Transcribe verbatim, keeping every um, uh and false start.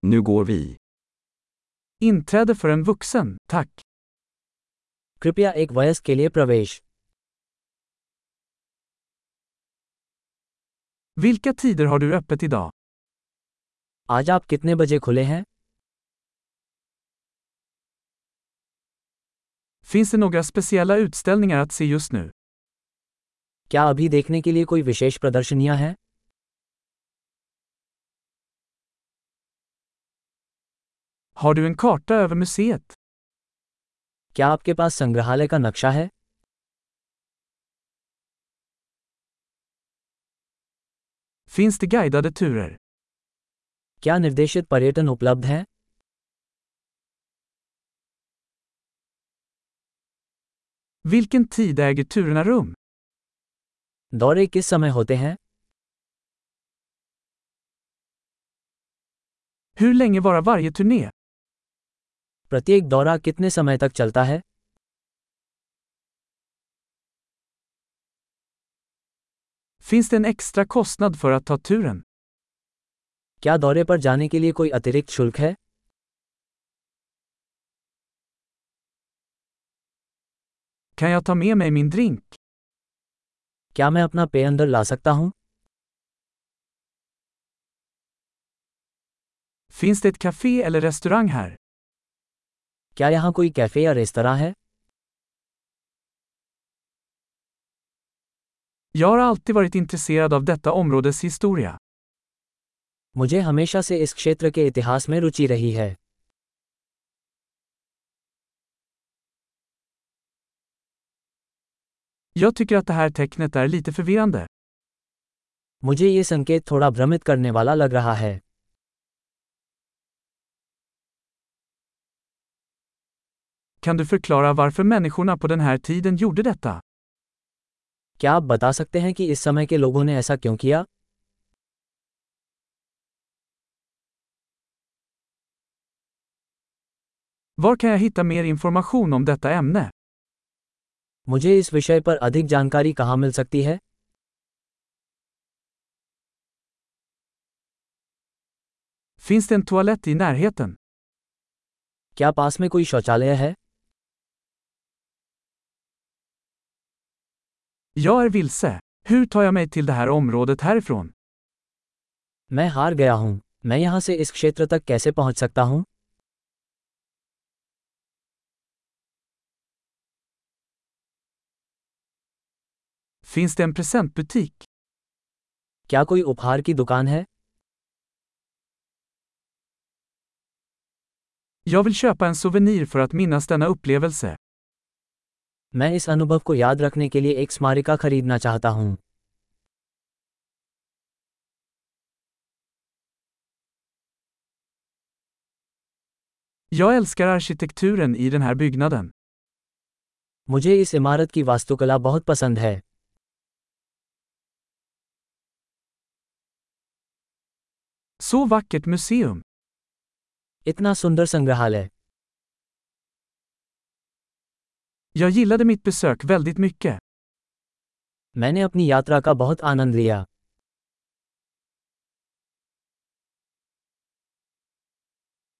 Nu går vi. Inträde för en vuxen, tack. कृपया एक वयस्क के लिए प्रवेश। Vilka tider har du öppet idag? आज आप कितने बजे खुले हैं? Finns det några speciella utställningar att se just nu? क्या अभी देखने के लिए कोई विशेष प्रदर्शनियां हैं? Har du en karta över museet? क्या आपके पास संग्रहालय का नक्शा है? Finns det guidade turer? क्या निर्देशित पर्यटन उपलब्ध हैं? Vilken tid äger turerna rum? दौरे किस समय होते हैं? Hur länge varar varje turné? प्रत्येक दौरा कितने समय तक चलता है? Finns det en extra kostnad för att ta turen? क्या दौरे पर जाने के लिए कोई अतिरिक्त शुल्क है? Kan jag ta med mig min drink? क्या मैं अपना पेय अंदर ला सकता हूं? Finns det ett café eller restaurang här? क्या यहाँ कोई कैफे या रेस्तरां है? Jag har alltid varit intresserad av detta områdes historia. मुझे हमेशा से इस क्षेत्र के इतिहास में रुचि रही है। Jag tycker att det här tecknet är lite förvirrande. मुझे ये संकेत थोड़ा भ्रमित करने वाला लग रहा है। Kan du förklara varför människorna på den här tiden gjorde detta? क्या आप बता सकते हैं कि इस समय के लोगों ने ऐसा क्यों किया? Var kan jag hitta mer information om detta ämne? मुझे इस विषय पर अधिक जानकारी कहाँ मिल सकती है? Finns det en toalett i närheten? क्या पास में कोई शौचालय है? Jag är vilse. Hur tar jag mig till det här området härifrån? मैं हार गया हूँ। मैं यहाँ से इस क्षेत्र तक कैसे पहुँच सकता हूँ? Finns det en presentbutik? क्या कोई उपहार की दुकान है? Jag vill köpa en souvenir för att minnas denna upplevelse. मैं इस अनुभव को याद रखने के लिए एक स्मारिका खरीदना चाहता हूँ। Jag älskar arkitekturen i den här byggnaden. मुझे इस इमारत की वास्तुकला बहुत पसंद है। Så vackert museum. इतना सुंदर संग्रहालय। Jag gillade mitt besök väldigt mycket. मैंने अपनी यात्रा का बहुत आनंद लिया।